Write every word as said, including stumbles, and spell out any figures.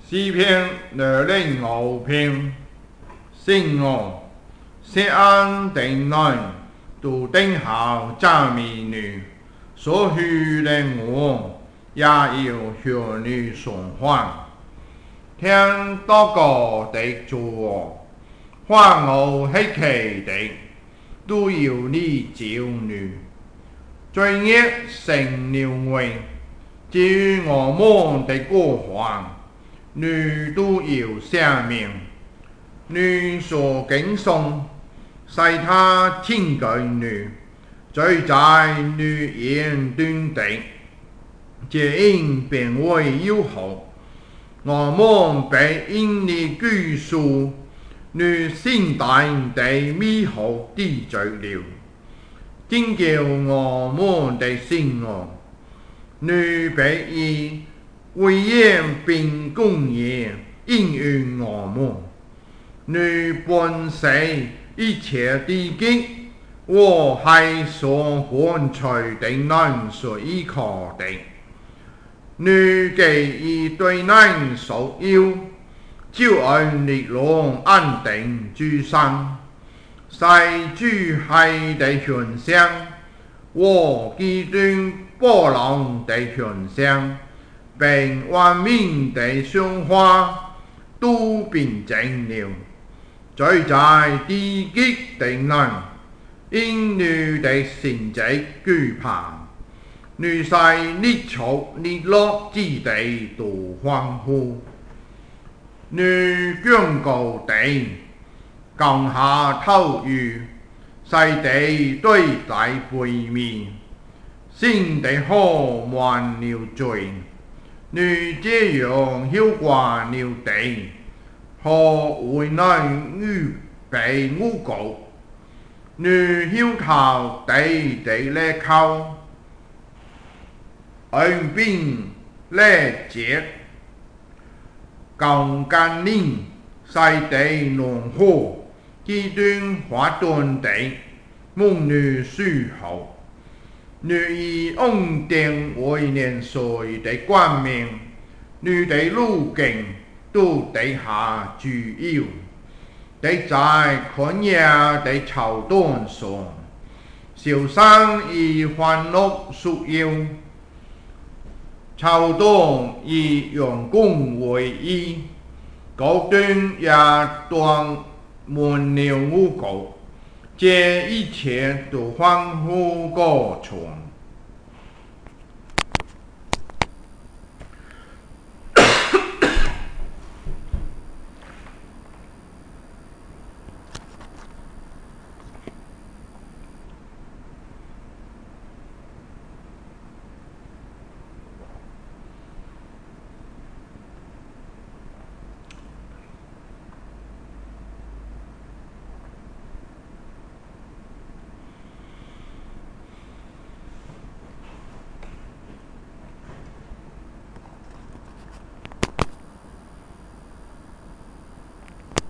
诗篇二零五篇，圣我谢安定内，笃定好赞美你，所许的我也要向你送还。聽禱告的主我，凡我希奇的，都要你照你。罪孽成了為，至於我們的過犯，你都要赦免。你所敬送，使他親近你，罪在你眼中的，這應變為友好。我們被因你救贖，你先大地美好的罪了，拯救我們的心哦。你被以威嚴並公義應允我們，你本是一切的極，我係所換取的人所依靠的。你給予對人所要，就按力量安定諸生，使主係的形象，和基督波浪的形象，並完美的相化，都變正了。罪在地極的人，因你的神蹟懼怕。你使日出日落之地都歡呼，你眷顧地，降下透雨，使地對待背面，使地河滿了水。你這樣澆灌了地，河為你預備五穀，你澆透地的裂口。恩並let節，降甘霖，使地農活，基頓發端地，蒙你守候。你以恩典為年歲的冠冕，你的路徑都地下主要，地在曠野的草巒上，小山以歡樂束腰。草巒以陽光為衣，高端也裝滿了五穀，這一切都歡呼歌唱。